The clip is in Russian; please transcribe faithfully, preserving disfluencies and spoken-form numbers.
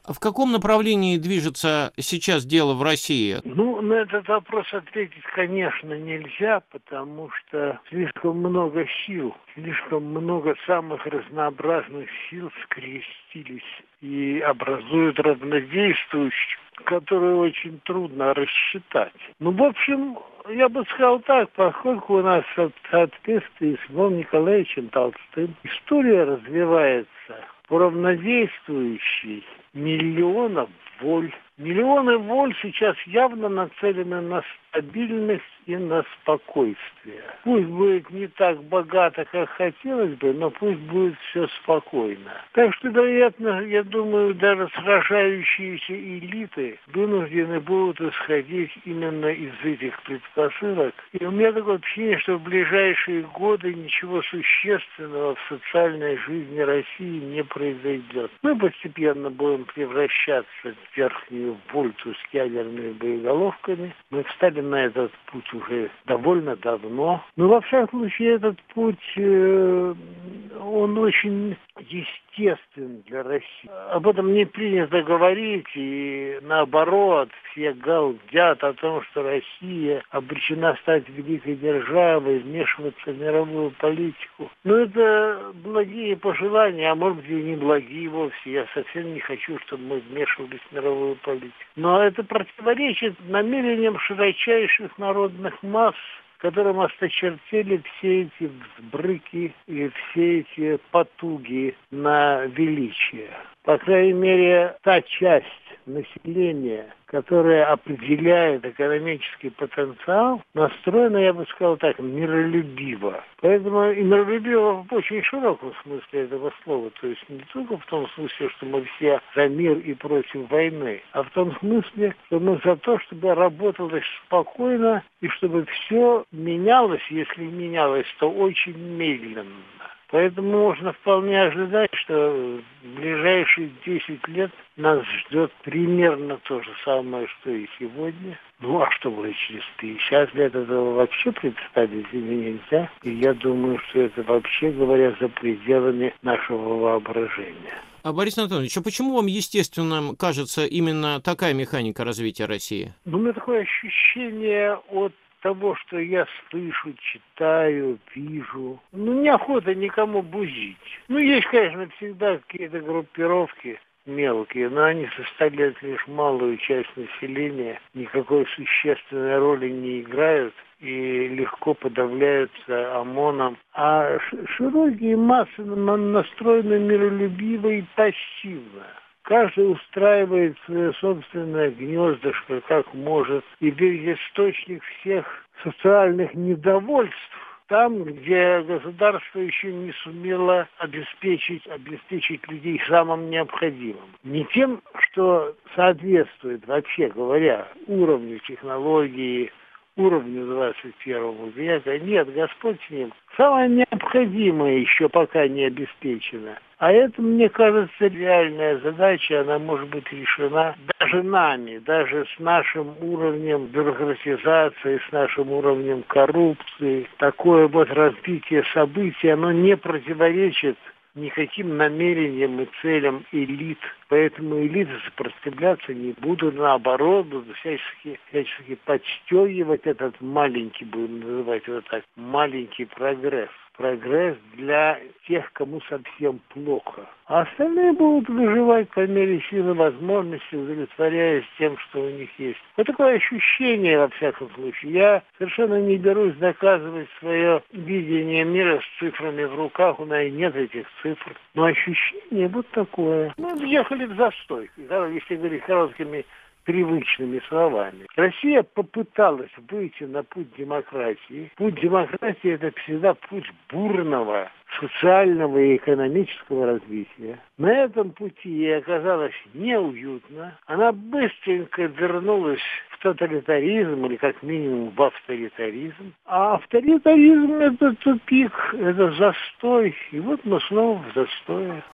А в каком направлении движется сейчас дело в России? Ну, на этот вопрос ответить, конечно, нельзя, потому что слишком много сил, слишком много самых разнообразных сил скрестились и образуют равнодействующие, которые очень трудно рассчитать. Ну, в общем, я бы сказал так, поскольку у нас в соответствии с Львом Николаевичем Толстым история развивается по равнодействующей миллионов воль. Миллионы воль сейчас явно нацелены на стабильность и на спокойствие. Пусть будет не так богато, как хотелось бы, но пусть будет все спокойно. Так что, вероятно, я думаю, даже сражающиеся элиты вынуждены будут исходить именно из этих предпосылок. И у меня такое ощущение, что в ближайшие годы ничего существенного в социальной жизни России не произойдет. Мы постепенно будем превращаться в верхнюю вольту с ядерными боеголовками. Мы встали на этот путь уже довольно давно. Но, во всяком случае, этот путь, э, он очень естествен для России. Об этом не принято говорить, и наоборот, все галдят о том, что Россия обречена стать великой державой, вмешиваться в мировую политику. Но это благие пожелания, а может быть и не благие вовсе. Я совсем не хочу, чтобы мы вмешивались в мировую политику. Но это противоречит намерениям широчайших народных масс, которым осточертели все эти взбрыки и все эти потуги на величие. По крайней мере, та часть населения, которая определяет экономический потенциал, настроена, я бы сказал так, миролюбиво. Поэтому и миролюбиво в очень широком смысле этого слова. То есть не только в том смысле, что мы все за мир и против войны, а в том смысле, что мы за то, чтобы работалось спокойно и чтобы все менялось, если менялось, то очень медленно. Поэтому можно вполне ожидать, что в ближайшие десять лет нас ждет примерно то же самое, что и сегодня. Ну, а что будет через пятьдесят лет, этого вообще представить себе нельзя. И я думаю, что это вообще, говоря, за пределами нашего воображения. А, Борис Анатольевич, а почему вам естественным кажется именно такая механика развития России? Ну, у меня такое ощущение от того, что я слышу, читаю, вижу. Ну, неохота никому бузить. Ну, есть, конечно, всегда какие-то группировки мелкие, но они составляют лишь малую часть населения, никакой существенной роли не играют и легко подавляются ОМОНом. А широкие массы настроены миролюбиво и пассивно. Каждый устраивает свое собственное гнездышко, как может, и видит источник всех социальных недовольств там, где государство еще не сумело обеспечить, обеспечить людей самым необходимым. Не тем, что соответствует, вообще говоря, уровню технологии, уровню двадцать первого века. Нет, Господь с ним. Самое необходимое еще пока не обеспечено. А это, мне кажется, реальная задача, она может быть решена даже нами, даже с нашим уровнем бюрократизации, с нашим уровнем коррупции. Такое вот развитие событий, оно не противоречит никаким намерениям и целям элит. Поэтому элиты сопротивляться не будут, наоборот, будут всячески, всячески подстегивать этот маленький, будем называть его так, маленький прогресс. Прогресс для тех, кому совсем плохо. А остальные будут выживать по мере силы возможности, удовлетворяясь тем, что у них есть. Вот такое ощущение, во всяком случае. Я совершенно не берусь доказывать свое видение мира с цифрами в руках. У меня нет этих цифр. Но ощущение вот такое. Мы въехали в застой, если говорить короткими привычными словами. Россия попыталась выйти на путь демократии. Путь демократии – это всегда путь бурного социального и экономического развития. На этом пути ей оказалось неуютно. Она быстренько вернулась в тоталитаризм или как минимум в авторитаризм. А авторитаризм – это тупик, это застой. И вот мы снова в застое.